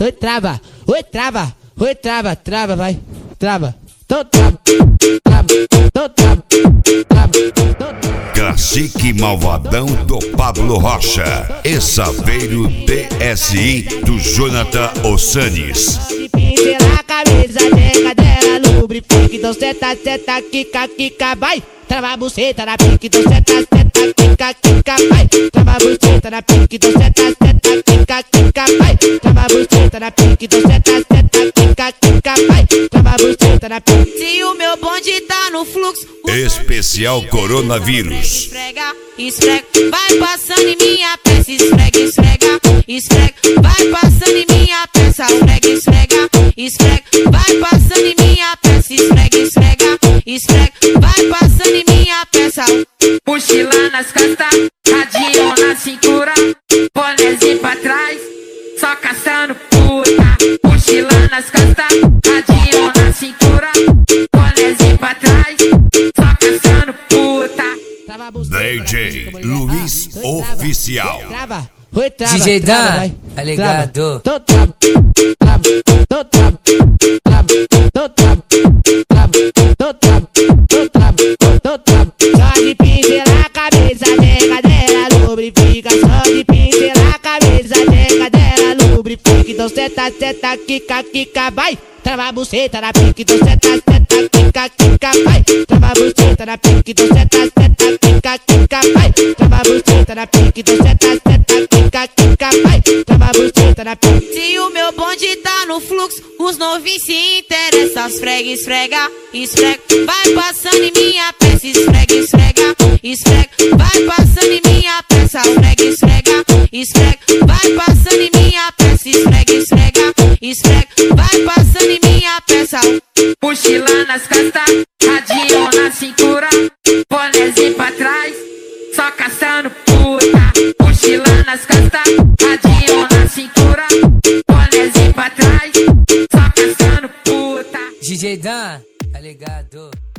oi trava, oi trava, oi trava, trava, vai, trava, então trava, trava, então trava, trava, então trava. Cacique Malvadão do Pablo Rocha, Saveiro DSI do Jonathan Ossanes. Pincela a cabeça, nega dela, lubrifica, então seta, seta, quica, quica, vai. Trava a buceta na pique, então seta, seta, quica, quica, vai. Trava a buceta na pique, então seta, seta, quica, quica, vai. Trava a buceta na pique, então seta, seta, quica, quica, vai. Trava a buceta na pique. Se o meu bonde tá no fluxo, Especial Coronavírus. esfrega, esfrega, vai passando em minha peça, esfrega, esfrega, esfrega, vai passando em minha peça, esfrega, esfrega, esfrega, vai passando em minha peça, esfrega, esfrega, esfrega, vai passando em minha peça. Mochila nas costas, radinho na cintura, bonézinho pra trás, só caçando puta. Mochila nas costas, radinho na cintura, bonézinho pra trás, só caçando puta. DJ Luiz Oficial. Trava, oi trava, DJ trava, Dan, vai, tá ligado? então trava, trava, então trava, trava, então trava, trava, então trava, então trava, então trava. Só de pincelar a cabeça, nega dela, lubrifica. Só de pincelar a cabeça, nega dela, lubrifica. Então seta, seta, quica, quica, vai. Trava a buceta na pique, então seta, seta, quica, quica, vai. Trava a buceta na pique, então seta, seta, quica, quica, vai. Trava a buceta na pique, então seta, seta, quica, quica, vai. Trava a buceta na pique. Se o meu bonde tá no fluxo, os novinhos se interessam. Esfrega, esfrega, esfrega, vai passando em minha peça, esfrega, esfrega, esfrega, vai passando em minha peça, esfrega, esfrega, esfrega, vai passando em minha peça, esfrega, esfrega, esfrega, vai passando em minha peça. Mochila nas costas, radinho na cintura, bonézinho pra trás, só caçando puta. Mochila nas costas, radinho na cintura, bonézinho pra trás, só caçando puta. DJ Dan, tá ligado?